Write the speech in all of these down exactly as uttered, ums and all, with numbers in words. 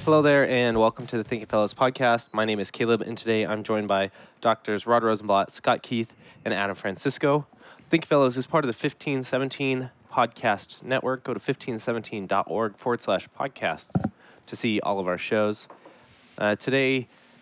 Hello there, and welcome to the Thinking Fellows podcast. My name is Caleb, and today I'm joined by Doctors Rod Rosenblatt, Scott Keith, and Adam Francisco. Thinking Fellows is part of the fifteen seventeen podcast network. Go to fifteen seventeen dot org forward slash podcasts to see all of our shows. Uh, today,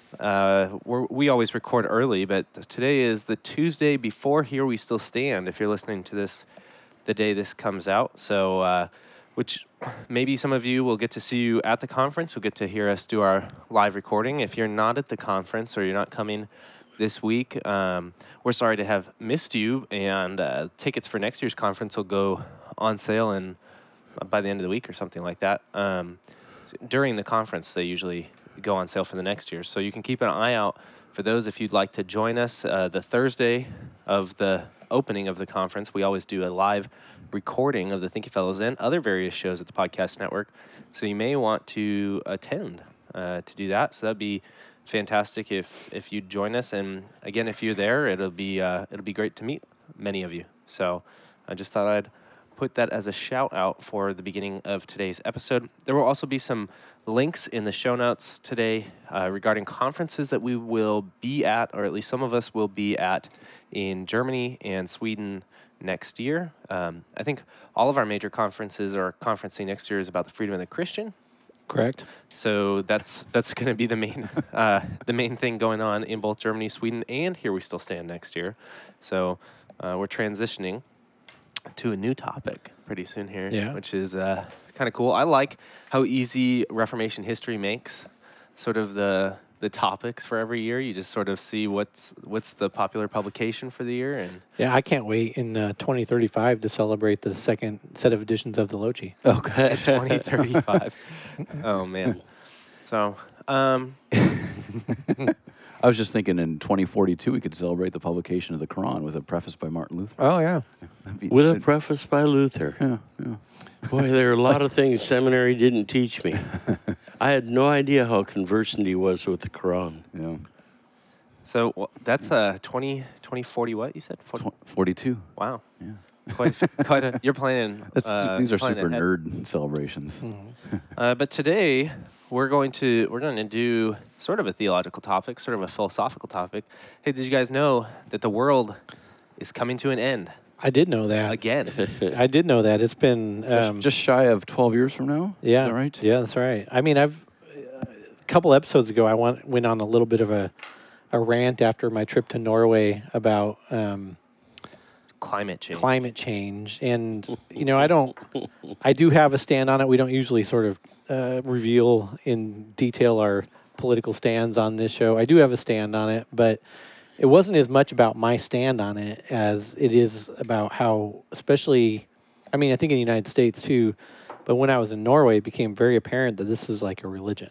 uh, we're, we always record early, but today is the Tuesday before Here We Still Stand, if you're listening to this the day this comes out. So, uh, which maybe some of you will get to see you at the conference. You'll get to hear us do our live recording. If you're not at the conference or you're not coming this week, um, we're sorry to have missed you. And uh, tickets for next year's conference will go on sale in, uh, by the end of the week or something like that. Um, during the conference, they usually go on sale for the next year. So you can keep an eye out for those if you'd like to join us. Uh, the Thursday of the opening of the conference, we always do a live recording of the Thinking Fellows and other various shows at the podcast network. So you may want to attend uh, to do that. So that'd be fantastic if if you'd join us. And again, if you're there, it'll be uh, it'll be great to meet many of you. So I just thought I'd put that as a shout out for the beginning of today's episode. There will also be some links in the show notes today uh, regarding conferences that we will be at, or at least some of us will be at, in Germany and Sweden next year. Um, I think all of our major conferences or conferencing next year is about the freedom of the Christian. Correct. So that's that's going to be the main uh, the main thing going on in both Germany, Sweden, and Here We Still Stand next year. So uh, we're transitioning to a new topic pretty soon here, yeah. which is uh, kind of cool. I like how easy Reformation history makes sort of the the topics for every year. You just sort of see what's what's the popular publication for the year. And yeah, I can't wait in uh, twenty thirty-five to celebrate the second set of editions of the Logi. Okay, twenty thirty-five. Oh, man. So, um... I was just thinking in twenty forty-two we could celebrate the publication of the Quran with a preface by Martin Luther. Oh, yeah. Be, with a preface by Luther. Yeah, yeah. Boy, there are a lot of things seminary didn't teach me. I had no idea how conversant he was with the Quran. Yeah. So well, that's uh, twenty, twenty forty what you said? forty? forty-two. Wow. Yeah. Quite, quite a, you're planning. That's, uh, these are planning super ahead. nerd celebrations. Mm-hmm. Uh, but today we're going to we're going to do sort of a theological topic, sort of a philosophical topic. Hey, did you guys know that the world is coming to an end I did know that. again? I did know that. It's been... Um, just, just shy of twelve years from now? yeah, Is that right? Yeah, that's right. I mean, I've... A couple episodes ago, I went, went on a little bit of a, a rant after my trip to Norway about... Um, Climate change. climate change. And, you know, I don't, I do have a stand on it. We don't usually sort of uh, reveal in detail our political stands on this show. I do have a stand on it, but it wasn't as much about my stand on it as it is about how, especially, I mean, I think in the United States too, but when I was in Norway, it became very apparent that this is like a religion.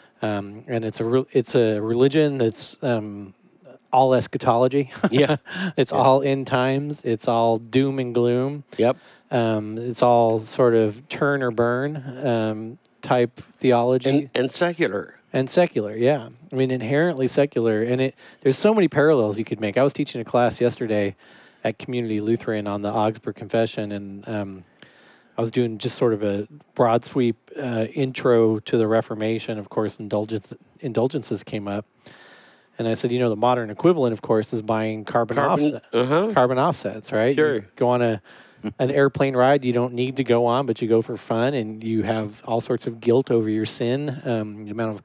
Um, and it's a, re- it's a religion that's, um, all eschatology. Yeah. It's yeah. all end times. It's all doom and gloom. Yep. Um, it's all sort of turn or burn um, type theology. And, and secular. And secular, yeah. I mean, inherently secular. And it there's so many parallels you could make. I was teaching a class yesterday at Community Lutheran on the Augsburg Confession, and um, I was doing just sort of a broad sweep uh, intro to the Reformation. Of course, indulgence, indulgences came up. And I said, you know, the modern equivalent, of course, is buying carbon, Carbon, offset, uh-huh. carbon offsets, right? Sure. You go on a an airplane ride you don't need to go on, but you go for fun, and you have all sorts of guilt over your sin, um, the amount of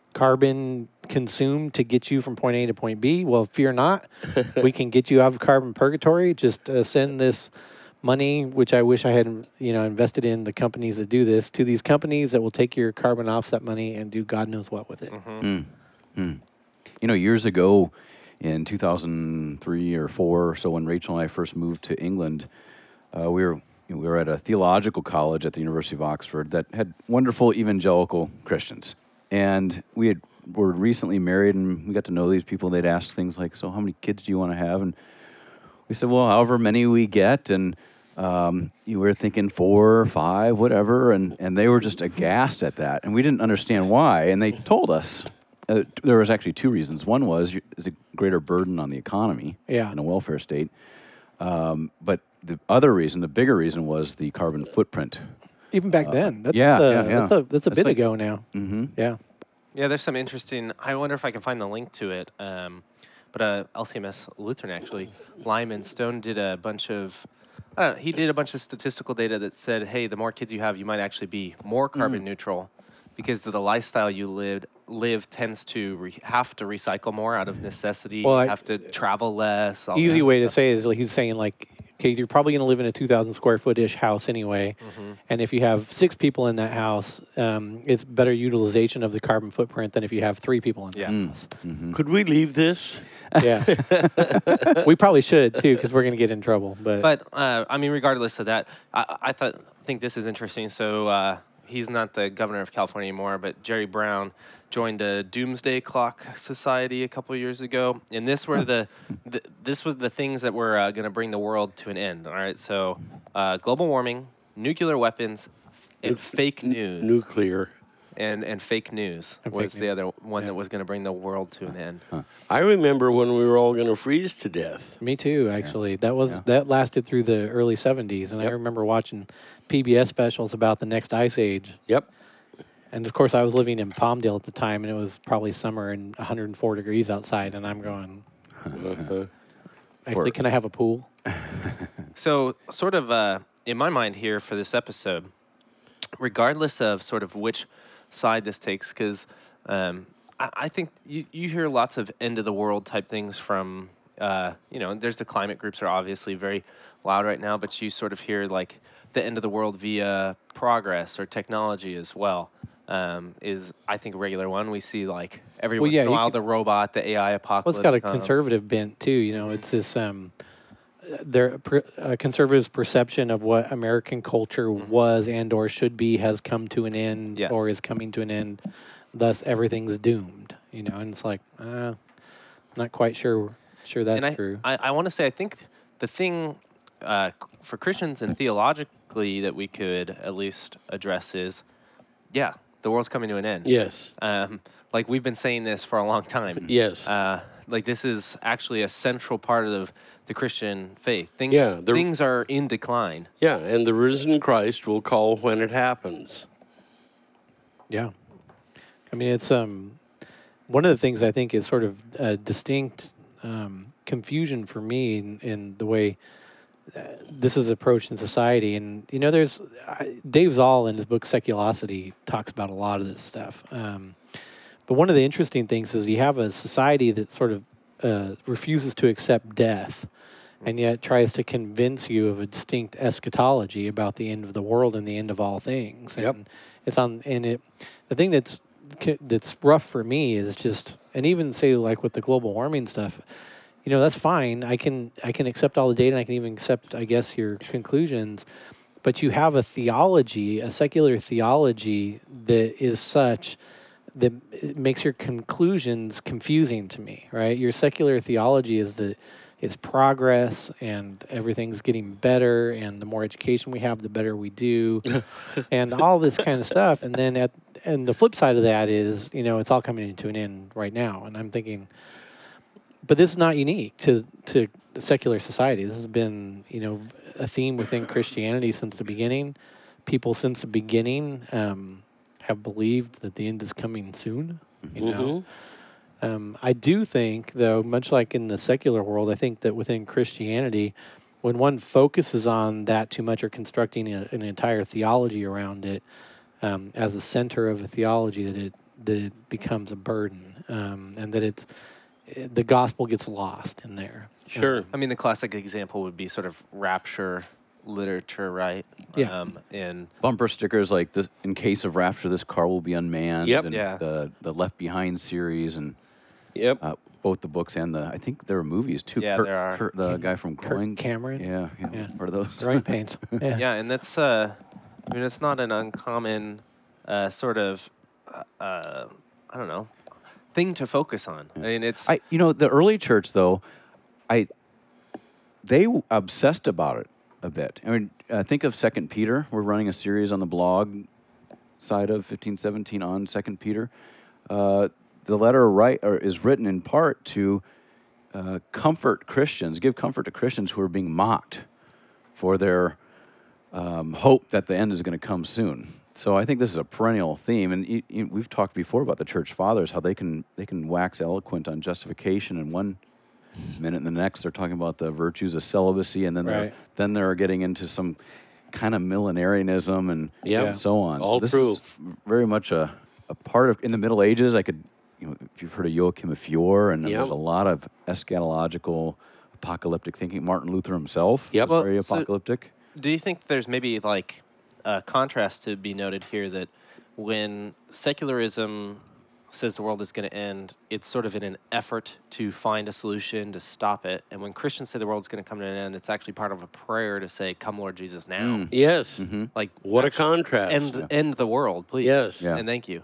carbon consumed to get you from point A to point B. Well, fear not. We can get you out of carbon purgatory. Just uh, send this money, which I wish I had, you know, invested in the companies that do this, to these companies that will take your carbon offset money and do God knows what with it. Mm-hmm. Mm. Mm. You know, years ago, in two thousand three or four, or so when Rachel and I first moved to England, uh, we were we were at a theological college at the University of Oxford that had wonderful evangelical Christians, and we had were recently married, and we got to know these people. They'd ask things like, "So, how many kids do you want to have?" And we said, "Well, however many we get," and um, you were thinking four or five, whatever, and and they were just aghast at that, and we didn't understand why, and they told us. Uh, there was actually two reasons. One was it's a greater burden on the economy Yeah. in a welfare state. Um, but the other reason, the bigger reason, was the carbon footprint Even back then, that's yeah, uh, yeah, yeah. that's a that's a That's bit like- ago now. Mm-hmm. Yeah. Yeah, there's some interesting. I wonder if I can find the link to it. Um, but uh, L C M S Lutheran actually, Lyman Stone did a bunch of. I don't know, he did a bunch of statistical data that said, hey, the more kids you have, you might actually be more carbon neutral, because the lifestyle you live live tends to re- have to recycle more out of necessity. Well, you I- have to travel less. all Easy that way to stuff. say it is like he's saying like, okay, you're probably going to live in a two thousand square foot ish house anyway, Mm-hmm. and if you have six people in that house, um, it's better utilization of the carbon footprint than if you have three people in the Yeah. house. Could we leave this? Yeah, we probably should too because we're going to get in trouble. But, But uh, I mean, regardless of that, I, I thought think this is interesting. So uh, he's not the governor of California anymore, but Jerry Brown joined a Doomsday Clock Society a couple of years ago, and this were the, the this was the things that were uh, going to bring the world to an end. All right, so uh, global warming, nuclear weapons, and fake news. Nuclear. and and fake news And was fake the news. other one Yeah. that was going to bring the world to an end. I remember when we were all going to freeze to death. me too, actually. That was Yeah. that lasted through the early seventies, and I Yep. remember watching P B S specials about the next ice age. Yep. And of course, I was living in Palmdale at the time, and it was probably summer and one hundred four degrees outside. And I'm going, Uh-huh. actually, can I have a pool? So, sort of uh, in my mind here for this episode, regardless of sort of which side this takes, because um, I, I think you, you hear lots of end of the world type things from, uh, you know, there's the climate groups are obviously very loud right now, but you sort of hear like the end of the world via progress or technology as well. Um, is I think a regular one. We see like every Well, once yeah, in a you while could- the robot, the A I Well, apocalypse. it's got a comes. conservative bent too. You know, it's this um, their per, uh, conservatives' perception of what American culture was and or should be has come to an end Yes. or is coming to an end. Thus, everything's doomed. You know, and it's like, uh, not quite sure sure that's and I, true. I, I want to say, I think the thing uh, for Christians and theologically that we could at least address is, yeah, the world's coming to an end. Yes. Um, like we've been saying this for a long time. Yes. Uh, like this is actually a central part of the Christian faith. Things, Yeah, the- things are in decline. Yeah, and the risen Christ will call when it happens. Yeah. I mean, it's um, one of the things I think is sort of a distinct um, confusion for me in, in the way uh, this is approached in society. And, you know, there's I, Dave Zoll in his book Seculosity talks about a lot of this stuff. Um, but one of the interesting things is you have a society that sort of uh, refuses to accept death and yet tries to convince you of a distinct eschatology about the end of the world and the end of all things. Yep. And it's on, and it, the thing that's, that's rough for me is just, and even say like with the global warming stuff, you know, that's fine. I can, I can accept all the data and I can even accept, I guess, your conclusions, but you have a theology, a secular theology that is such that it makes your conclusions confusing to me, right? Your secular theology is that it's progress and everything's getting better, and the more education we have, the better we do, and all this kind of stuff. And then at and the flip side of that is, you know, it's all coming into an end right now. And I'm thinking, but this is not unique to to secular society. This has been, you know, a theme within Christianity since the beginning. People since the beginning um, have believed that the end is coming soon. You know, um, I do think, though, much like in the secular world, I think that within Christianity, when one focuses on that too much or constructing a, an entire theology around it um, as a center of a theology, that it that it becomes a burden, um, and that it's the gospel gets lost in there. Sure. I mean, the classic example would be sort of rapture literature, right? Yeah. Um, and Bumper stickers like this: "In case of rapture, this car will be unmanned." Yep. And Yeah. the the Left Behind series, and Yep. uh, both the books and the I think there are movies too. Yeah, Kurt, there are. Kurt, the guy from Kirk Growing Cameron? Yeah, yeah, Yeah. part of those. Growing pains. Yeah. yeah, and that's uh, I mean, it's not an uncommon uh, sort of uh, uh, I don't know thing to focus on. I mean, it's I, you know, the early church though, I, they w- obsessed about it a bit. I mean, uh, think of Second Peter. We're running a series on the blog side of fifteen seventeen on Second Peter. Uh, the letter right or is written in part to uh, comfort Christians, give comfort to Christians who are being mocked for their um, hope that the end is going to come soon. So I think this is a perennial theme, and y- y- we've talked before about the church fathers, how they can they can wax eloquent on justification in one minute, and the next they're talking about the virtues of celibacy, and then they're Right. then they're getting into some kind of millenarianism and, Yeah. and so on. All so this true. is very much a, a part of in the Middle Ages. I could, you know, if you've heard of Joachim of Fior, and Yeah. there's a lot of eschatological, apocalyptic thinking. Martin Luther himself Yep. was Well, very so- apocalyptic. Do you think there's maybe like a contrast to be noted here that when secularism says the world is going to end, it's sort of in an effort to find a solution to stop it, and when Christians say the world's going to come to an end, it's actually part of a prayer to say, "Come, Lord Jesus, now." Mm. Yes. Like What a actually contrast. End end the world, please. Yes. Yeah. And thank you.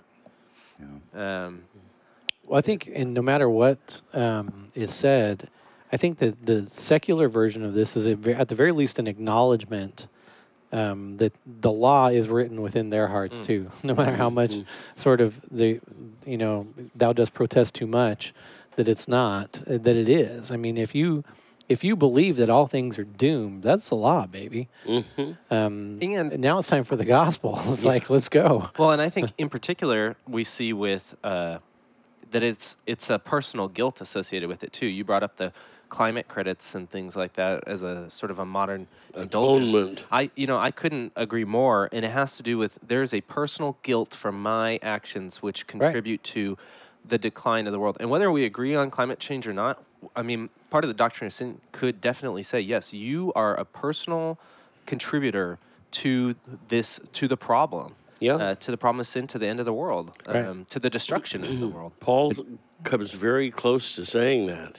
Yeah. Um, Well, I think, and no matter what um, is said, I think that the secular version of this is at ve- at the very least an acknowledgement um, that the law is written within their hearts Mm. too. No matter how much sort of the, you know, thou dost protest too much, that it's not, uh, that it is. I mean, if you if you believe that all things are doomed, that's the law, baby. Mm-hmm. Um, And- and now it's time for the gospel. It's like, let's go. Well, and I think in particular we see with uh, that it's it's a personal guilt associated with it too. You brought up the climate credits and things like that as a sort of a modern indulgence. Atonement. I you know I couldn't agree more, and it has to do with there's a personal guilt from my actions which contribute to the decline of the world. And whether we agree on climate change or not, I mean, part of the doctrine of sin could definitely say yes, you are a personal contributor to this to the problem. Yeah. Uh, to the problem of sin, to the end of the world, Right. um, to the destruction of the world. Paul comes very close to saying that.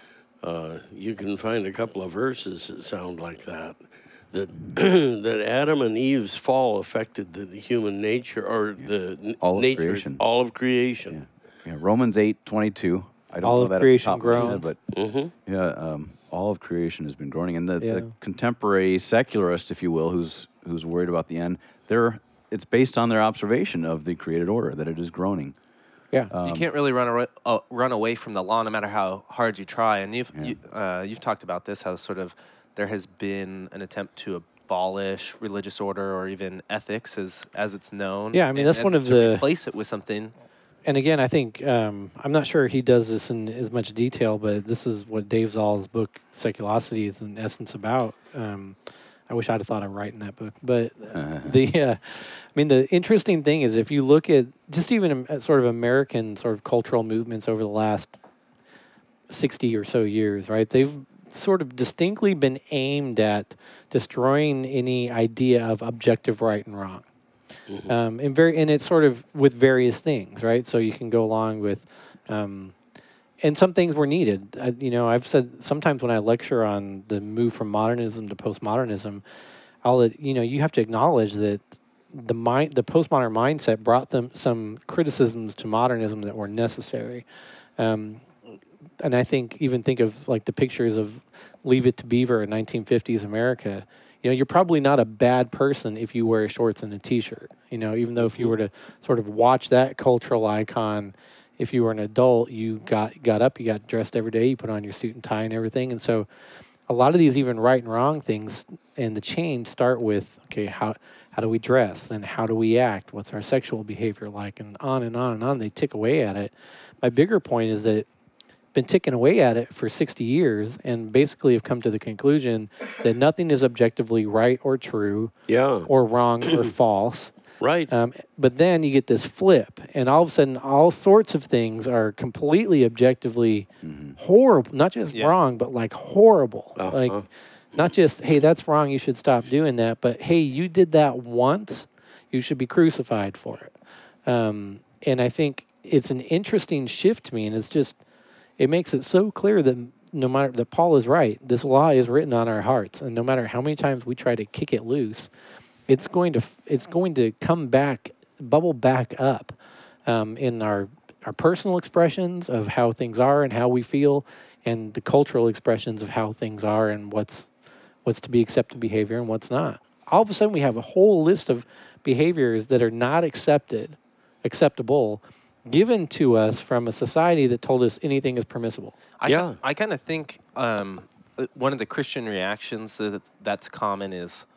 Uh, you can find a couple of verses that sound like that. That that Adam and Eve's fall affected the, the human nature, or the n- All of nature, creation. all of creation. Yeah, Romans eight twenty two. I don't All know of that at the creation top of my head, groans. but Mm-hmm. yeah, um, all of creation has been groaning, and the, Yeah. the contemporary secularist, if you will, who's who's worried about the end, they're it's based on their observation of the created order that it is groaning. Yeah. you can't really run away, uh, run away from the law, no matter how hard you try. And you've Yeah. you, uh, you've talked about this, how sort of there has been an attempt to abolish religious order or even ethics as as it's known. Yeah, I mean, and- that's and one of to the- replace it with something. And again, I think um, I'm not sure he does this in as much detail, but this is what Dave Zoll's book "Seculosity" is in essence about. Um, I wish I'd have thought of writing that book, but uh, the uh, I mean, the interesting thing is if you look at just even um, at sort of American sort of cultural movements over the last sixty or so years, right? They've sort of distinctly been aimed at destroying any idea of objective right and wrong. Um, and very, and it's sort of with various things, right? So you can go along with, um, and some things were needed. I, you know, I've said sometimes when I lecture on the move from modernism to postmodernism, I'll, you know, you have to acknowledge that the mind, the postmodern mindset brought them some criticisms to modernism that were necessary. Um, and I think even think of like the pictures of Leave It to Beaver in nineteen fifties America. You know, you're probably not a bad person if you wear shorts and a T-shirt. You know, even though if you were to sort of watch that cultural icon, if you were an adult, you got got up, you got dressed every day, you put on your suit and tie and everything. And so, a lot of these even right and wrong things and the change start with okay, how how do we dress? Then how do we act? What's our sexual behavior like? And on and on and on. They tick away at it. My bigger point is that been ticking away at it for sixty years and basically have come to the conclusion that nothing is objectively right or true Yeah. or wrong or false. Right. Um, but then you get this flip, and all of a sudden, all sorts of things are completely objectively horrible. Not just Yeah. wrong, but like horrible. Uh-huh. Like, not just, hey, that's wrong, you should stop doing that, but hey, you did that once, you should be crucified for it. Um, and I think it's an interesting shift to me, and it's just, it makes it so clear that no matter that Paul is right, this law is written on our hearts, and no matter how many times we try to kick it loose, it's going to it's going to come back, bubble back up um, in our our personal expressions of how things are and how we feel, and the cultural expressions of how things are and what's what's to be accepted behavior and what's not. All of a sudden, we have a whole list of behaviors that are not accepted, acceptable, given to us from a society that told us anything is permissible. I, Yeah. I kind of think um, uh, one of the Christian reactions that that's common is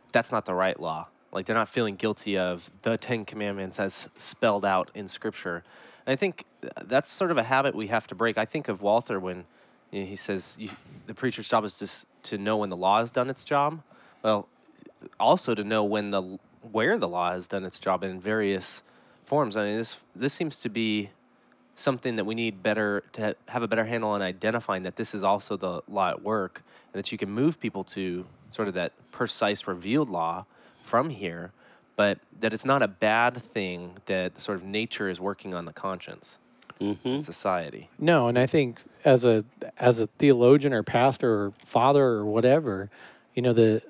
that's not the right law. Like they're not feeling guilty of the Ten Commandments as spelled out in Scripture. And I think that's sort of a habit we have to break. I think of Walther when you know, he says you, the preacher's job is just to know when the law has done its job. Well, also to know when the where the law has done its job in various forms. I mean, this this seems to be something that we need better to ha- have a better handle on identifying that this is also the law at work, and that you can move people to sort of that precise revealed law from here, but that it's not a bad thing that sort of nature is working on the conscience Mm-hmm. in society. No, and I think as a as a theologian or pastor or father or whatever, you know, the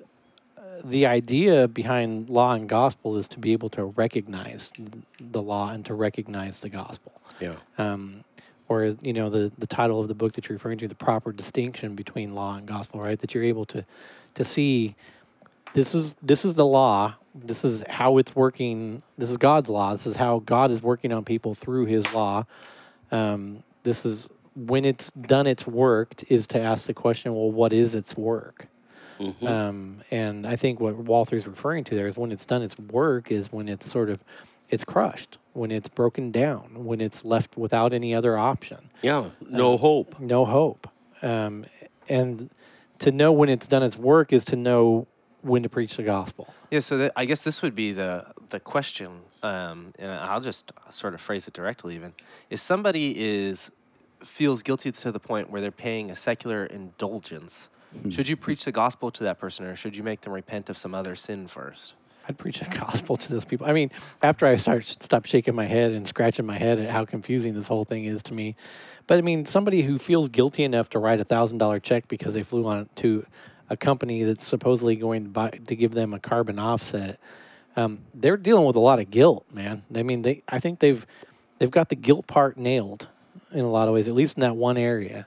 the idea behind law and gospel is to be able to recognize the law and to recognize the gospel. Yeah. Um, or you know, the the title of the book that you're referring to, the proper distinction between law and gospel, right? That you're able to to see this is this is the law. This is how it's working. This is God's law. This is how God is working on people through His law. Um, this is when it's done its work is to ask the question, well, what is its work? Mm-hmm. Um, and I think what Walther's referring to there is when it's done its work is when it's sort of it's crushed, when it's broken down, when it's left without any other option, Yeah. No Uh, hope. no hope. Um, and to know when it's done its work is to know when to preach the gospel. Yeah, so that, I guess this would be the the question, um, and I'll just sort of phrase it directly. Even if somebody is feels guilty to the point where they're paying a secular indulgence, should you preach the gospel to that person, or should you make them repent of some other sin first? I'd preach the gospel to those people. I mean, after I start stop shaking my head and scratching my head at how confusing this whole thing is to me, but I mean, somebody who feels guilty enough to write a thousand dollar check because they flew on to a company that's supposedly going to buy to give them a carbon offset, um, they're dealing with a lot of guilt, man. I mean, they I think they've they've got the guilt part nailed in a lot of ways, at least in that one area.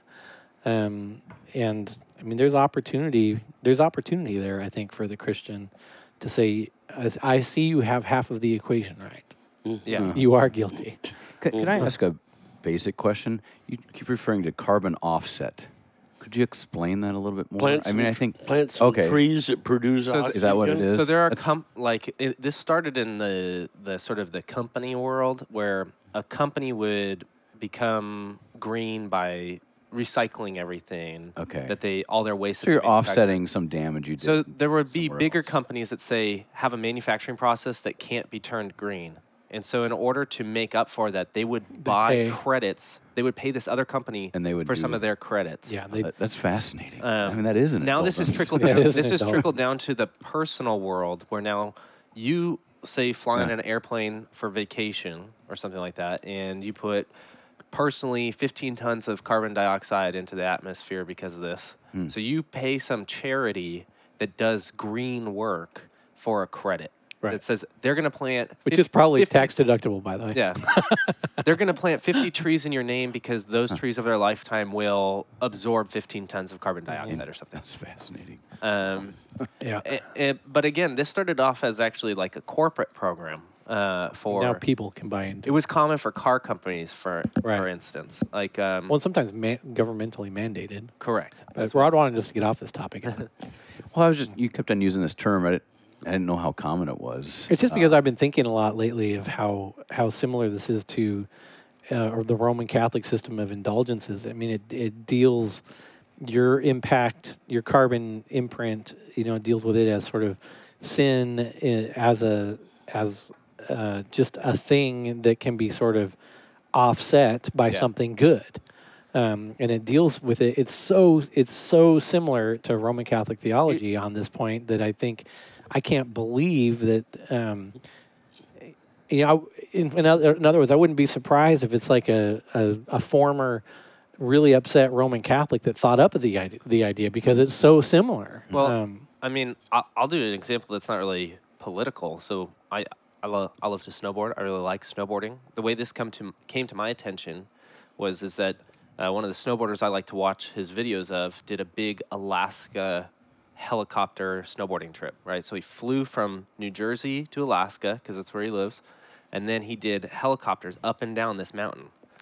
Um, and I mean, there's opportunity. There's opportunity there, I think, for the Christian to say, "As I see you have half of the equation right. Yeah. You are guilty." Can, can I ask a basic question? You keep referring to carbon offset. Could you explain that a little bit more? Plant I some, mean, I tr- think plant some okay. trees that produce So th- oxygen. Is that what it is? So there are com- like it, this started in the the sort of the company world where a company would become green by recycling everything. Okay. That they all their waste. So that you're they manufacture. offsetting some damage you did. So there would be somewhere bigger else. companies that say have a manufacturing process that can't be turned green. And so in order to make up for that, they would buy pay. credits. They would pay this other company And they would for some do- of their credits. Yeah, they, That- that's fascinating. Um, I mean, that isn't. Now this is trickled Yeah, it down. is This an is indulgence. trickled down to the personal world where now you say fly on Yeah. an airplane for vacation or something like that, and you put personally fifteen tons of carbon dioxide into the atmosphere because of this. Hmm. So you pay some charity that does green work for a credit. Right. That says they're going to plant, which fif- is probably fifty tax deductible, by the way. Yeah, they're going to plant fifty trees in your name because those trees over their lifetime will absorb fifteen tons of carbon dioxide or something. That's fascinating. Um, Yeah. Eh, eh, but again, this started off as actually like a corporate program uh, for. Now people combined. It was common for car companies, for for Right. instance, like um, Well, sometimes man- governmentally mandated. correct. But Rod wanted us to get off this topic. Well, I was just you kept on using this term. I didn't, I didn't know how common it was. It's just because I've been thinking a lot lately of how how similar this is to uh, or the Roman Catholic system of indulgences. I mean, it it deals your impact, your carbon imprint. You know, deals with it as sort of sin i- as a as uh, just a thing that can be sort of offset by Yeah. something good. Um, and it deals with it. It's so it's so similar to Roman Catholic theology on this point that I think I can't believe that. Um, you know, in, in, other, in other words, I wouldn't be surprised if it's like a, a, a former, really upset Roman Catholic that thought up of the idea, the idea because it's so similar. Well, um, I mean, I'll, I'll do an example that's not really political. So I I love I love to snowboard. I really like snowboarding. The way this come to came to my attention was is that uh, one of the snowboarders I like to watch his videos of did a big Alaska helicopter snowboarding trip, right? So he flew from New Jersey to Alaska because that's where he lives, and then he did helicopters up and down this mountain.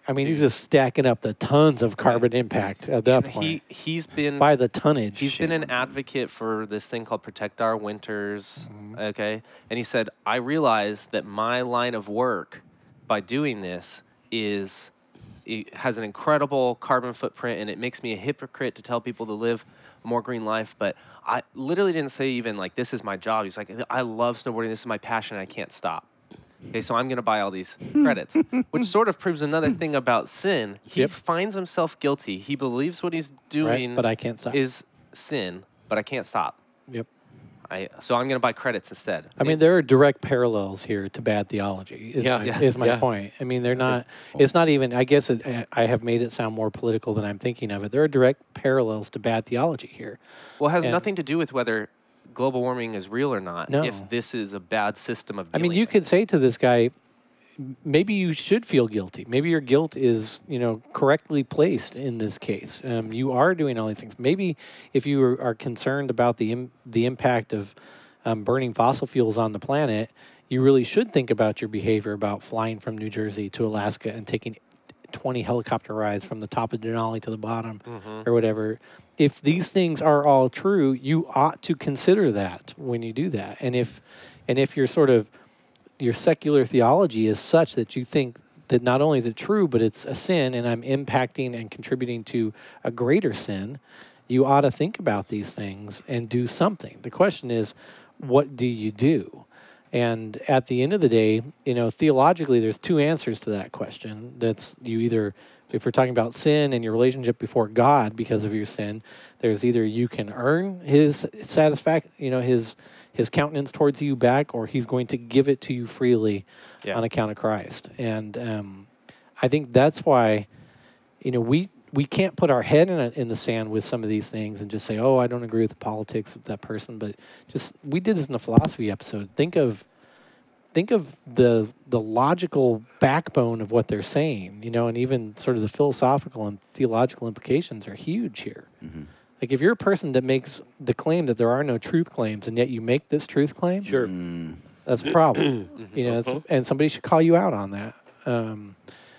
I mean, he's just stacking up the tons of carbon impact at that point He he's been by the tonnage. He's been an advocate for this thing called Protect Our Winters, okay? And he said, I realize that my line of work, by doing this, is it has an incredible carbon footprint, and it makes me a hypocrite to tell people to live a more green life. But I literally didn't say even, like, this is my job. He's like, I love snowboarding. This is my passion. And I can't stop. Okay, so I'm going to buy all these credits, which sort of proves another thing about sin. He Yep. finds himself guilty. He believes what he's doing Right, but I can't stop. is sin, but I can't stop. Yep. I so I'm going to buy credits instead. I mean, there are direct parallels here to bad theology. Is Yeah. my, Yeah. is my Yeah. point. I mean, they're not. It's not even. I guess it, I- I have made it sound more political than I'm thinking of it. There are direct parallels to bad theology here. well, it has and- nothing to do with whether global warming is real or not. No. If this is a bad system of I mean, dealing you with could say to this guy, m- maybe you should feel guilty. Maybe your guilt is, you know, correctly placed in this case. Um, you are doing all these things. Maybe if you are, are concerned about the Im- the impact of um, burning fossil fuels on the planet, you really should think about your behavior about flying from New Jersey to Alaska and taking twenty helicopter rides from the top of Denali to the bottom or whatever. If these things are all true, you ought to consider that when you do that. And if and if you're sort of your secular theology is such that you think that not only is it true, but it's a sin and I'm impacting and contributing to a greater sin, you ought to think about these things and do something. The question is, what do you do? And at the end of the day, you know, theologically, there's two answers to that question. That's you either, if we're talking about sin and your relationship before God because of your sin, there's either you can earn his satisfaction, you know, his his countenance towards you back, or he's going to give it to you freely Yeah. on account of Christ. And um, I think that's why, you know, we we can't put our head in a, in the sand with some of these things and just say, oh, I don't agree with the politics of that person. But just we did this in the philosophy episode. Think of think of the the logical backbone of what they're saying, you know, and even sort of the philosophical and theological implications are huge here. Mm-hmm. Like if you're a person that makes the claim that there are no truth claims and yet you make this truth claim, Sure. Mm. that's a problem. You know, it's, and somebody should call you out on that. Um,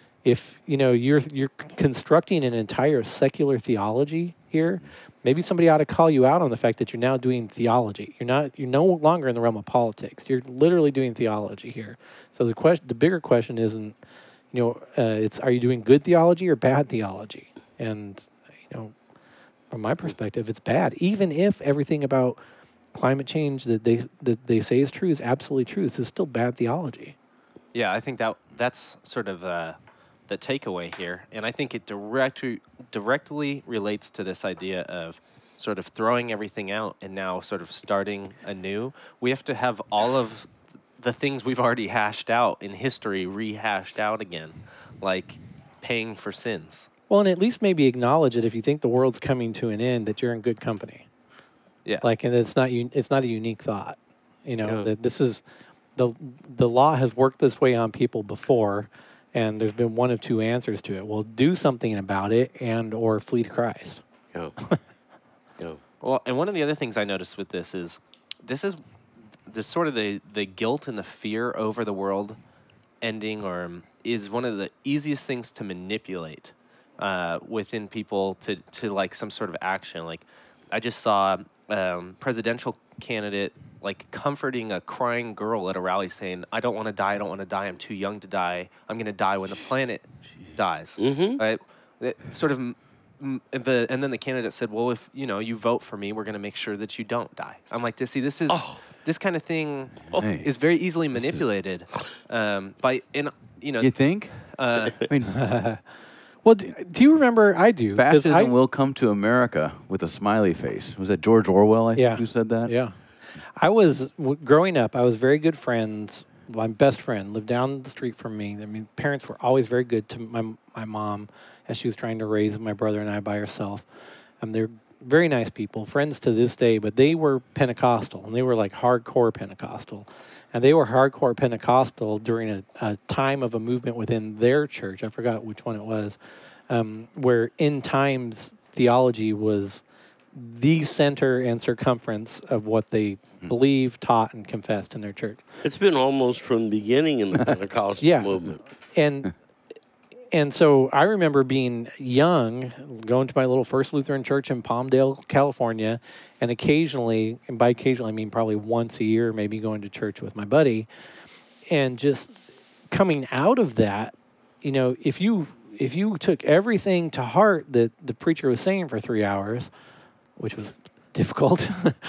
if you know you're you're constructing an entire secular theology here, maybe somebody ought to call you out on the fact that you're now doing theology. You're not. You're no longer in the realm of politics. You're literally doing theology here. So the question, the bigger question isn't, you know, uh, it's are you doing good theology or bad theology? And you know, from my perspective, it's bad. Even if everything about climate change that they that they say is true is absolutely true, this is still bad theology. Yeah, I think that that's sort of uh, the takeaway here, and I think it directly directly relates to this idea of sort of throwing everything out and now sort of starting anew. We have to have all of the things we've already hashed out in history rehashed out again, like paying for sins. Well, and at least maybe acknowledge it if you think the world's coming to an end, that you're in good company. Yeah, Like, and it's not un- it's not a unique thought. You know, Yeah. that this is the the law has worked this way on people before, and there's been one of two answers to it. Well, do something about it, and or flee to Christ. Yeah. Yeah. Well, and one of the other things I noticed with this is this is this sort of the, the guilt and the fear over the world ending or um, is one of the easiest things to manipulate uh, within people to, to like some sort of action. Like I just saw um, presidential candidate like comforting a crying girl at a rally saying, I don't want to die, I don't want to die, I'm too young to die, I'm going to die when the planet dies. Mm-hmm. Right? It sort of Mm, the and then the candidate said, "Well, if you know you vote for me, we're going to make sure that you don't die." I'm like, "This, see, this is Oh. this kind of thing Hey. is very easily manipulated um, by and you know You think? uh, I mean, Well, do, do you remember? I do. 'cause fascism I, will come to America with a smiley face. Was that George Orwell, I Yeah. think, who said that? Yeah. I was, w- growing up, I was very good friends. My best friend lived down the street from me. I mean, parents were always very good to my my mom as she was trying to raise my brother and I by herself. Um, they're very nice people, friends to this day, but they were Pentecostal, and they were like hardcore Pentecostal. And they were hardcore Pentecostal during a, a time of a movement within their church. I forgot which one it was, um, where end times theology was the center and circumference of what they believed, taught, and confessed in their church. It's been almost from the beginning in the Pentecostal Yeah. movement. And and so I remember being young, going to my little First Lutheran church in Palmdale, California, and occasionally, and by occasionally I mean probably once a year, maybe going to church with my buddy, and just coming out of that, you know, if you if you took everything to heart that the preacher was saying for three hours, which was difficult,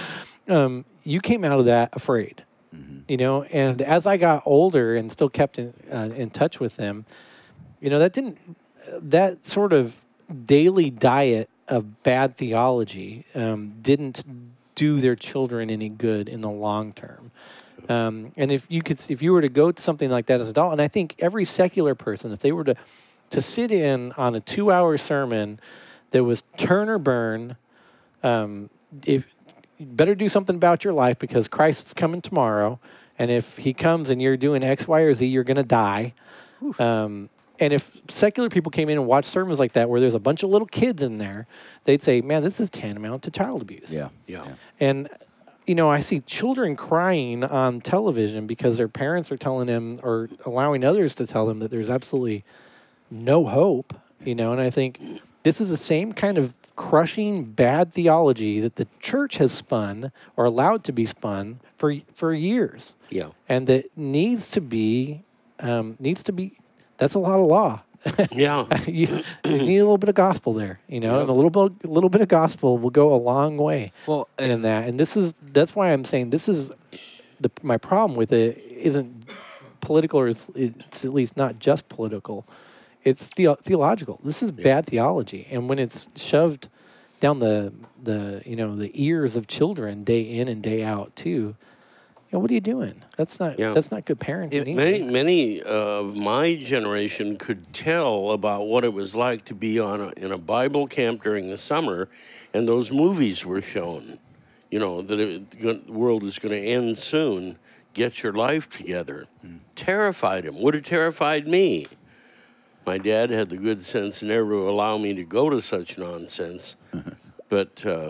um, you came out of that afraid. You know, and as I got older and still kept in uh, in touch with them, you know, that didn't that sort of daily diet of bad theology um, didn't do their children any good in the long term. Um, and if you could, if you were to go to something like that as an adult, and I think every secular person, if they were to to sit in on a two-hour sermon that was turn or burn, um, if you better do something about your life because Christ's coming tomorrow. And if he comes and you're doing X, Y, or Z, you're going to die. Um, and if secular people came in and watched sermons like that where there's a bunch of little kids in there, they'd say, man, this is tantamount to child abuse. Yeah. Yeah. And, you know, I see children crying on television because their parents are telling them or allowing others to tell them that there's absolutely no hope, you know. And I think this is the same kind of crushing bad theology that the church has spun or allowed to be spun for for years. Yeah. And that needs to be um, needs to be that's a lot of law. Yeah. you, you need a little bit of gospel there, you know, Yep. and a little bit a little bit of gospel will go a long way Well, in and that. And this is that's why I'm saying this is the my problem with it isn't political, or it's, it's at least not just political. It's the, theological. This is bad theology, and when it's shoved down the the you know the ears of children day in and day out too, you know, what are you doing? That's not Yeah. that's not good parenting. either. Many, many of my generation could tell about what it was like to be on a, in a Bible camp during the summer, and those movies were shown. You know, that it, the world is going to end soon. Get your life together. Mm. Terrified him. Would have terrified me. My dad had the good sense never to allow me to go to such nonsense. But uh,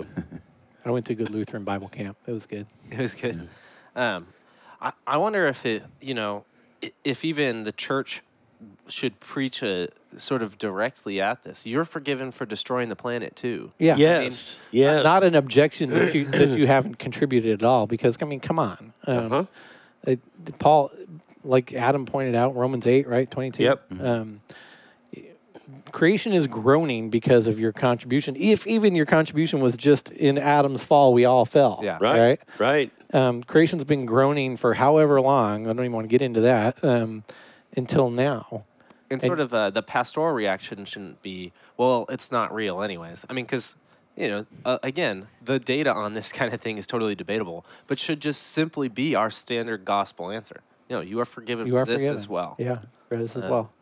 I went to a good Lutheran Bible camp. It was good. it was good. Um, I, I wonder if it, you know, i- if even the church should preach a sort of directly at this. You're forgiven for destroying the planet too. Yeah. yes, yes. Not an objection that you that you haven't contributed at all, because I mean, come on. Um, Uh-huh. it, Paul, like Adam pointed out, Romans eight, right, twenty-two. Yep. Um, creation is groaning because of your contribution. If even your contribution was just in Adam's fall, we all fell. Yeah. Right, Right. right. Um, creation's been groaning for however long. I don't even want to get into that um, until now. And sort of uh, the pastoral reaction shouldn't be, well, it's not real anyways. I mean, because, you know, uh, again, the data on this kind of thing is totally debatable, but should just simply be our standard gospel answer. You know, you are forgiven You for are this forgiven as well. Yeah, for this as Uh, well.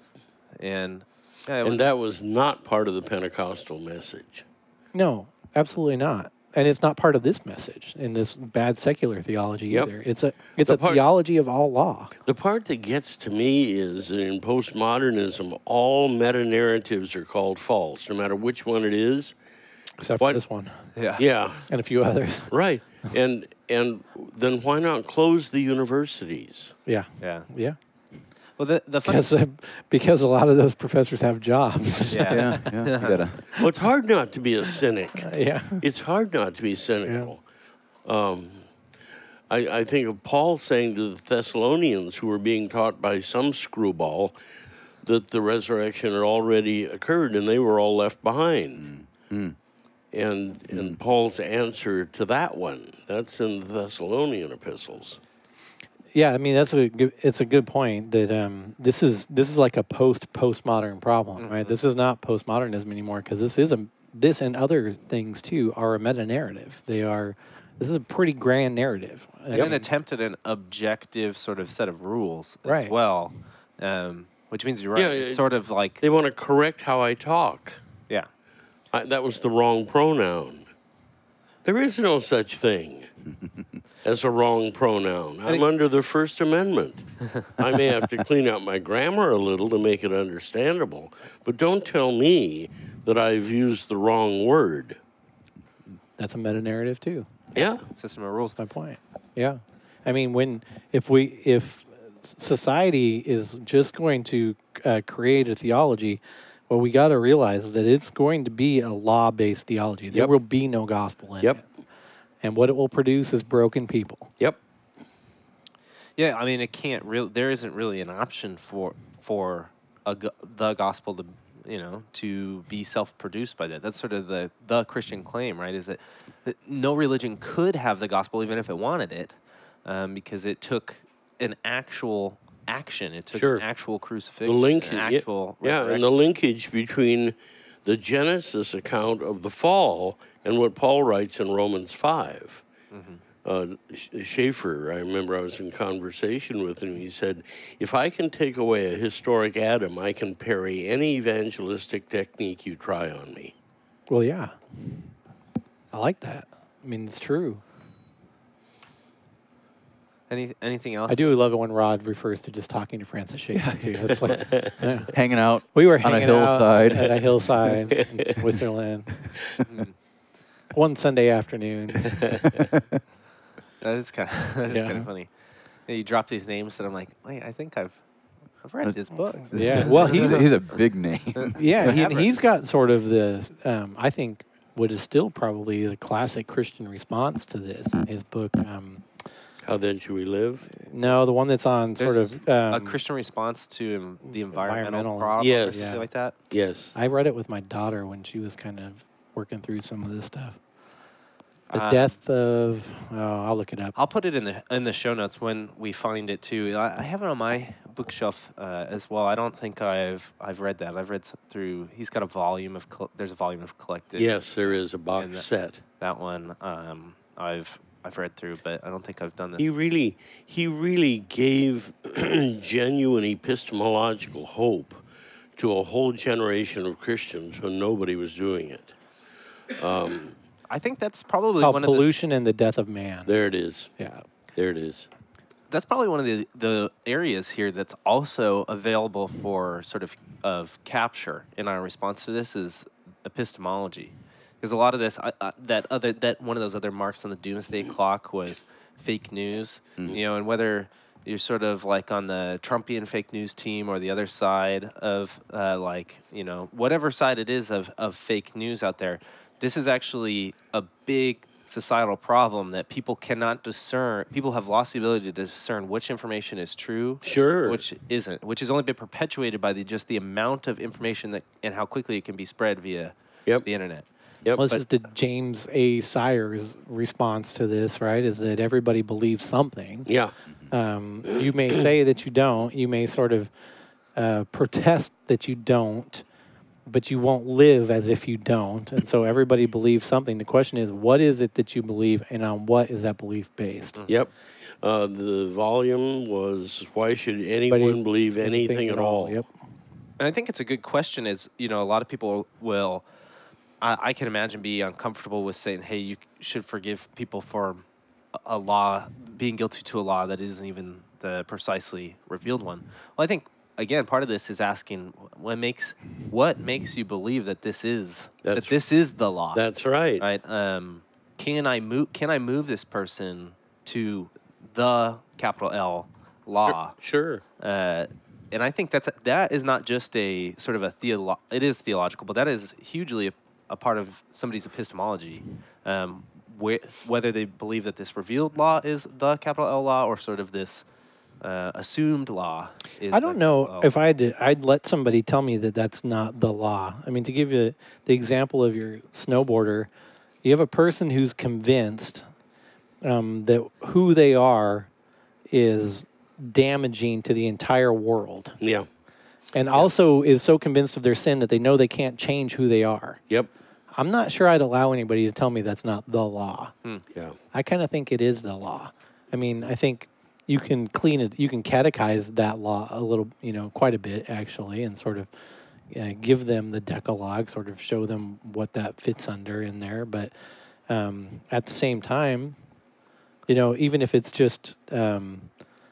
And, yeah, it was- And that was not part of the Pentecostal message. No, absolutely not. And it's not part of this message in this bad secular theology Yep. either. It's a it's The a part- theology of all law. The part that gets to me is that in postmodernism, all meta-narratives are called false, no matter which one it is. Except What- for this one yeah. Yeah, and a few others. right. And and then why not close the universities? Yeah, Yeah. yeah. Well, the, the funny Because uh, because a lot of those professors have jobs. yeah. Yeah, yeah. You gotta. Well, it's hard not to be a cynic. yeah. It's hard not to be cynical. Um, I, I think of Paul saying to the Thessalonians, who were being taught by some screwball, that the resurrection had already occurred and they were all left behind. Mm. And and Paul's answer to that one, that's in the Thessalonian epistles. Yeah, I mean that's a good, it's a good point that um, this is this is like a post postmodern problem, right? This is not postmodernism anymore, because this is a this and other things too are a meta narrative. They are this is a pretty grand narrative. I And mean, attempt at an objective sort of set of rules Right. as well, um, which means you're right. Yeah, it's it- sort of like, They want to correct how I talk. yeah. I, that was the wrong pronoun. There is no such thing as a wrong pronoun. I'm under the First Amendment. I may have to clean up my grammar a little to make it understandable, but don't tell me that I've used the wrong word. that's a meta narrative too. Yeah. System of rules. My point. Yeah, I mean when if we if society is just going to uh, create a theology, what we got to realize is that it's going to be a law-based theology. There Yep. will be no gospel in Yep. it. And what it will produce is broken people. Yep. Yeah, I mean, it can't really. There isn't really an option for for a, go- the gospel to, you know, to be self-produced by that. That's sort of the the Christian claim, right? Is that, that no religion could have the gospel even if it wanted it, um, because it took an actual action. It took Sure. an actual crucifixion, The link, an yeah, actual yeah, and resurrection. the linkage between the Genesis account of the fall and what Paul writes in Romans five. Mm-hmm. Uh, Sch- Schaefer, I remember I was in conversation with him. He said, "If I can take away a historic Adam, I can parry any evangelistic technique you try on me." Well, yeah. I like that. I mean, it's true. Any anything else? I do love it when Rod refers to just talking to Francis Schaeffer, too. It's like, yeah. Hanging out We were on a hanging hillside. out at a hillside in Switzerland one Sunday afternoon. That is kind of that is Yeah. kind of funny. Yeah, you drop these names that I'm like, wait, I think I've I've read his books. Yeah, well, he's, he's he's a big name. yeah, he, Have he's got sort of the um, I think what is still probably the classic Christian response to this in his book. Um, How then should we live? no, the one that's on sort There's of um, a Christian response to um, the environmental, environmental- problem, Yes. or something Yeah. like that. Yes. I read it with my daughter when she was kind of working through some of this stuff. The Uh, death of oh, I'll look it up. I'll put it in the in the show notes when we find it too. I, I have it on my bookshelf uh, as well. I don't think I've I've read that. I've read s- through. He's got a volume of col- there's a volume of collected. Yes, there is a box And the- set. that one um, I've I've read through, but I don't think I've done this. He really, he really gave genuine epistemological hope to a whole generation of Christians when nobody was doing it. I think that's probably Called one of the Pollution and the Death of Man. There it is. Yeah. There it is. that's probably one of the, the areas here that's also available for sort of of capture in our response to this is epistemology, because a lot of this I, I, that other that one of those other marks on the doomsday clock was fake news, you know, and whether you're sort of like on the Trumpian fake news team or the other side of uh, like you know whatever side it is of of fake news out there, this is actually a big societal problem that people cannot discern. People have lost the ability to discern which information is true, Sure. which isn't, which has only been perpetuated by the just the amount of information that and how quickly it can be spread via Yep. the internet. Yep. Well, this But- is the James A. Sires response to this, right? Is that everybody believes something. Yeah. Um, you may say that you don't. You may sort of uh, protest that you don't, but you won't live as if you don't. And so everybody believes something. The question is, what is it that you believe, and on what is that belief based? Yep. Uh, the volume was Why Should Anyone Believe Anything, at all? Yep. And I think it's a good question. Is you know a lot of people will, I, I can imagine, be uncomfortable with saying, "Hey, you should forgive people for a, a law being guilty to a law that isn't even the precisely revealed one." Well, I think again part of this is asking what makes what makes you believe that this is that That's- this is the law. That's right. right. Um, can I move? Can I move this person to the capital L law? Sure. Uh, and I think that's that is not just a sort of a theolo- it is theological, but that is hugely a, a part of somebody's epistemology. Um, wh- whether they believe that this revealed law is the capital L law or sort of this uh, assumed law. Is I don't the know capital L. if I'd I'd let somebody tell me that that's not the law. I mean, to give you the example of your snowboarder, you have a person who's convinced um, that who they are is damaging to the entire world, Yeah. and also is so convinced of their sin that they know they can't change who they are. Yep. I'm not sure I'd allow anybody to tell me that's not the law. Yeah. I kind of think it is the law. I mean, I think you can clean it, you can catechize that law a little, you know, quite a bit actually, and sort of uh, give them the Decalogue, sort of show them what that fits under in there. But um, at the same time, you know, even if it's just, um,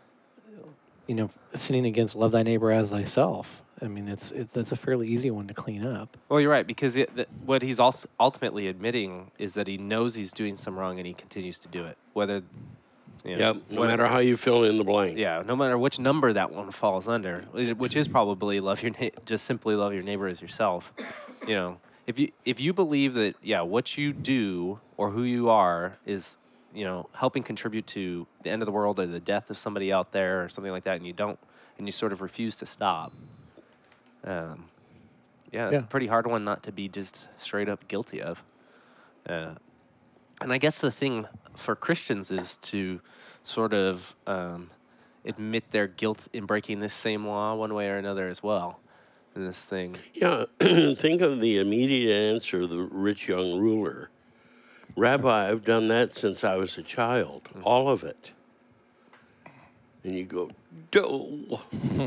you know, sinning against love thy neighbor as thyself, I mean, it's, it's that's a fairly easy one to clean up. Well, you're right, because it, the, what he's also ultimately admitting is that he knows he's doing some wrong and he continues to do it. Whether, you You know, Yep. No what- matter how you fill in the blank. Yeah, no matter which number that one falls under, which which is probably love your na- just simply love your neighbor as yourself. You know, if you if you believe that yeah, what you do or who you are is, you know, helping contribute to the end of the world or the death of somebody out there or something like that, and you don't, and you sort of refuse to stop. Um, yeah, it's Yeah. a pretty hard one not to be just straight up guilty of. Uh, and I guess the thing for Christians is to sort of um, admit their guilt in breaking this same law one way or another as well. In this thing, Yeah, think of the immediate answer of the rich young ruler. Rabbi, I've done that since I was a child, all of it. And you go, do.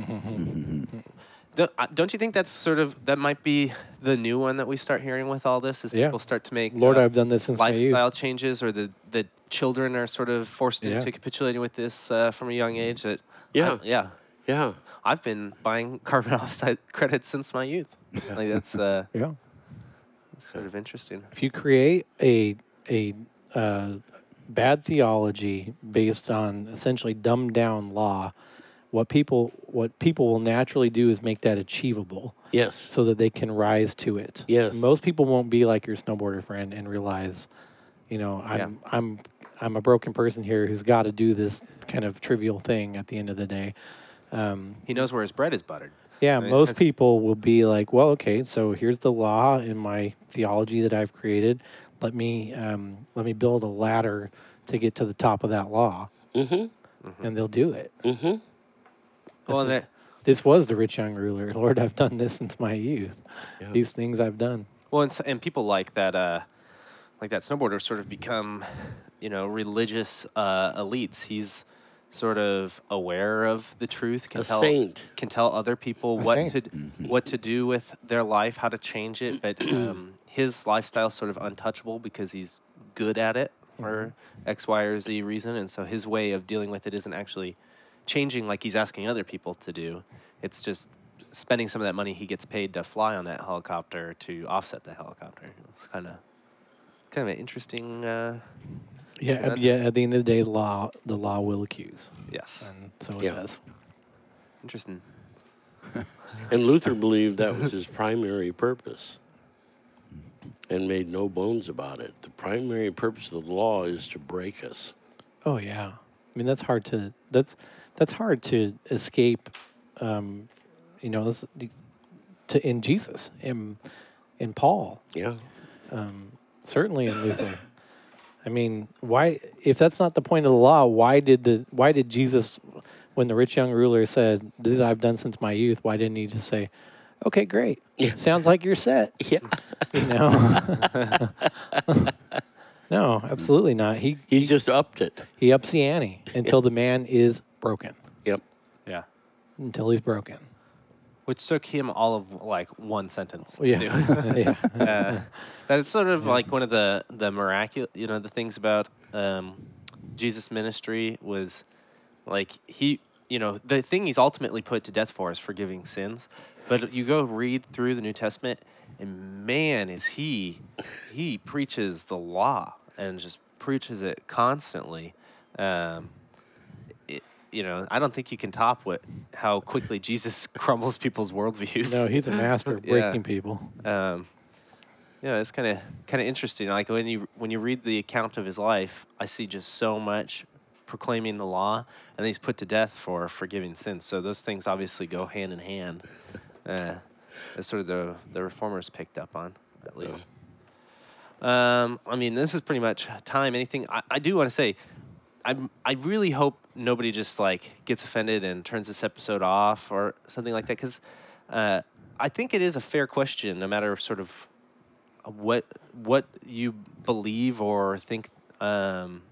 don't, uh, don't you think that's sort of that might be the new one that we start hearing with all this? As Yeah. people start to make Lord, uh, I've done this since my youth. lifestyle changes, or the the children are sort of forced Yeah. into capitulating with this uh, from a young age. That Yeah. I- yeah. Yeah. I've been buying carbon offset credits since my youth. Like that's uh, Yeah. sort of interesting. If you create a a uh, bad theology based on essentially dumbed down law, what people what people will naturally do is make that achievable Yes. so that they can rise to it. Yes. Most people won't be like your snowboarder friend and realize, you know, I'm I'm I'm a broken person here who's got to do this kind of trivial thing at the end of the day. Um, He knows where his bread is buttered. yeah, I mean, most that's- people will be like, well, okay, so here's the law in my theology that I've created. Let me um, let me build a ladder to get to the top of that law, Mm-hmm. and they'll do it. Mm-hmm. Well, is- there- This was the rich young ruler. Lord, I've done this since my youth. Yeah. These things I've done. well, and, s- and people like that, uh, like that snowboarder, sort of become, you know, religious uh, elites. He's sort of aware of the truth, can A tell saint. can tell other people A what saint. to what to do with their life, how to change it. But um, his lifestyle's sort of untouchable because he's good at it for X, Y, or Z reason, and so his way of dealing with it isn't actually changing like he's asking other people to do. It's just spending some of that money he gets paid to fly on that helicopter to offset the helicopter. It's kind of kind of an interesting. Uh, Yeah, That- yeah. At the end of the day, law the law will accuse, yes, and so it Yeah. does. interesting. And Luther believed that was his primary purpose and made no bones about it. The primary purpose of the law is to break us. Oh yeah. I mean, that's hard to that's that's hard to escape. Um, you know, this, to in Jesus, in in Paul, Yeah. um, certainly in Luther. I mean, why? If that's not the point of the law, why did the why did Jesus, when the rich young ruler said, "This I've done since my youth," why didn't he just say, "Okay, great, Yeah. sounds like you're set"? Yeah. You know. No, absolutely not. He He just upped it. he ups the ante until the man is broken. Yep. Yeah, Until he's broken. which took him all of like one sentence. To Yeah. do. Yeah. uh, that's sort of like one of the the miraculous, you know, the things about um, Jesus' ministry was like he, you know, the thing he's ultimately put to death for is forgiving sins. But you go read through the New Testament, and man, is he he preaches the law and just preaches it constantly. Um, it, you know, I don't think you can top what how quickly Jesus crumbles people's worldviews. No, he's a master of Yeah. breaking people. Um, yeah, it's kind of kind of interesting. Like when you when you read the account of his life, I see just so much proclaiming the law, and then he's put to death for forgiving sins. So those things obviously go hand in hand. Uh, that's sort of the the reformers picked up on, at least. Um, I mean, this is pretty much time. Anything I, I do want to say, I I really hope nobody just like gets offended and turns this episode off or something like that, because uh, I think it is a fair question, no matter sort of what what you believe or think um,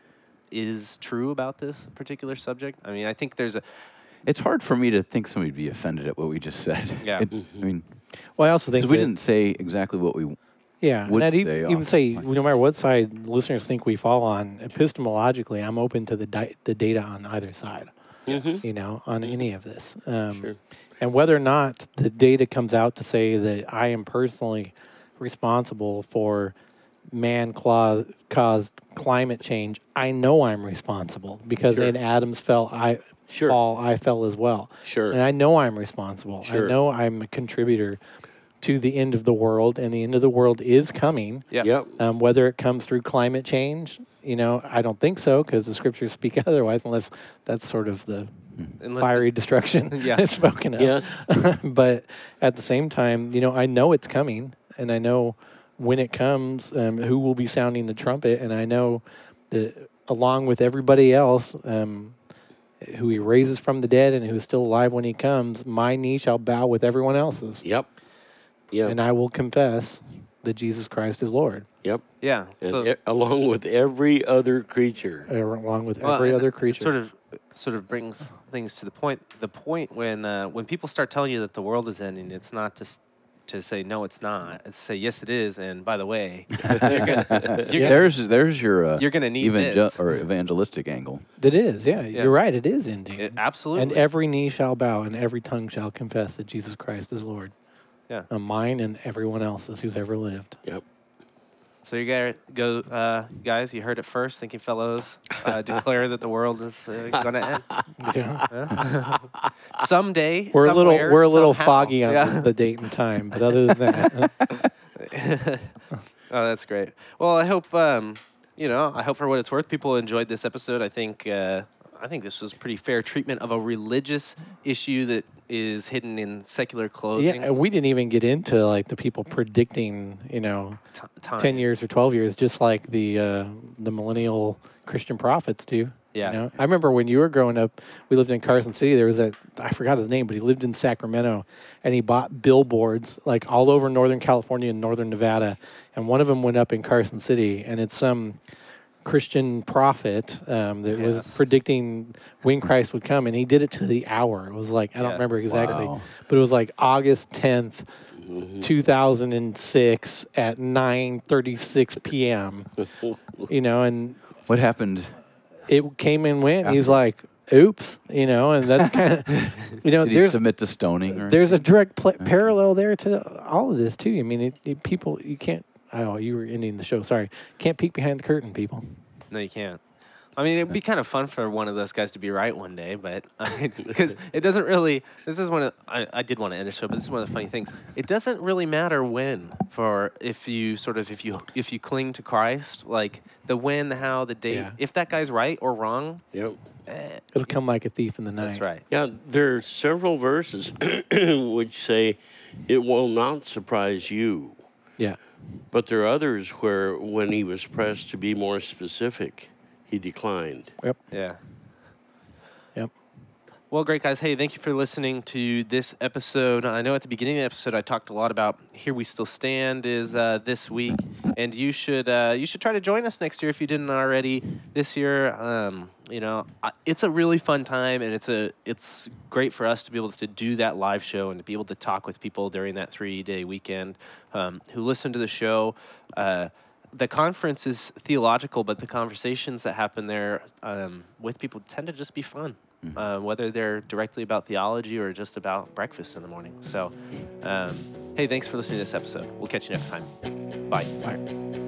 is true about this particular subject. I mean, I think there's a It's hard for me to think somebody'd be offended at what we just said. Yeah. It- I mean, Well, I also think because we that- didn't say exactly what we. Yeah, would and I'd say even, even off say the no matter what side listeners think we fall on, epistemologically, I'm open to the di- the data on either side. You know, on any of this, um, Sure. and whether or not the data comes out to say that I am personally responsible for man cla- caused climate change, I know I'm responsible because Sure. in Adam's fell, I Sure. fall, I fell as well. Sure. And I know I'm responsible. Sure. I know I'm a contributor to the end of the world, and the end of the world is coming. Yeah. Yep. Um, whether it comes through climate change, you know, I don't think so because the scriptures speak otherwise, unless that's sort of the Unless- fiery destruction Yeah. that's spoken of. Yes. But at the same time, you know, I know it's coming, and I know when it comes, um, who will be sounding the trumpet, and I know that along with everybody else, um, who he raises from the dead and who's still alive when he comes, my knee shall bow with everyone else's, Yep. Yep. and I will confess that Jesus Christ is Lord, Yep. Yeah. And So- e- along with every other creature. uh, along with Well, every and other it creature. Sort of, sort of brings things to the point. The point when uh, when people start telling you that the world is ending, it's not to s- to say no, it's not. It's to say yes, it is. And by the way, you're gonna, you're gonna, There's there's your uh, You're gonna need evangel- this. or evangelistic angle. It is, yeah, Yeah. You're right. It is ending. it- absolutely. And every knee shall bow and every tongue shall confess that Jesus Christ is Lord. Yeah. Uh, mine and everyone else's who's ever lived. Yep. So you gotta go, uh, guys. You heard it first. Thinking Fellows uh, declare that the world is uh, gonna end Yeah. someday. We're a little somewhere, we're a little somehow. foggy on Yeah. the, the date and time, but other than that, Oh, that's great. Well, I hope um, you know. I hope for what it's worth, people enjoyed this episode. I think uh, I think this was pretty fair treatment of a religious issue that is hidden in secular clothing. yeah, and we didn't even get into like the people predicting, you know, T- time. ten years or twelve years, just like the uh, the millennial Christian prophets do. Yeah. You know? I remember when you were growing up, we lived in Carson City. There was a, I forgot his name, but he lived in Sacramento, and he bought billboards like all over Northern California and Northern Nevada, and one of them went up in Carson City, and it's some Christian prophet um, that was Yes. predicting when Christ would come, and he did it to the hour. It was like, I don't Yeah. remember exactly, Wow. but it was like August tenth, two thousand six at nine thirty-six p.m. You know, and What happened? it came and went. And he's After. like, "Oops," you know, and that's kind of, you know, Did he there's submit to stoning? Or there's a direct pl- parallel there to all of this too. I mean, it, it, people, you can't. Oh, you were ending the show. Sorry, can't peek behind the curtain, people. No, you can't. I mean, it'd be kind of fun for one of those guys to be right one day, but I mean, because it doesn't really. This is one of I, I did want to end the show, but this is one of the funny things. It doesn't really matter when for if you sort of if you if you cling to Christ, like the when, the how, the date. Yeah. If that guy's right or wrong, Yep. eh, It'll come like a thief in the night. that's right. Yeah, there are several verses which say, "It will not surprise you." Yeah. But there are others where, when he was pressed to be more specific, he declined. Yep. Yeah. Yep. Well, great guys. Hey, thank you for listening to this episode. I know at the beginning of the episode I talked a lot about "Here We Still Stand" is uh, this week, and you should uh, you should try to join us next year if you didn't already. This year, um, you know, I, it's a really fun time, and it's a it's great for us to be able to do that live show and to be able to talk with people during that three day weekend um, who listen to the show. Uh, the conference is theological, but the conversations that happen there um, with people tend to just be fun. Uh, whether they're directly about theology or just about breakfast in the morning. So, um, hey, thanks for listening to this episode. We'll catch you next time. Bye. Bye.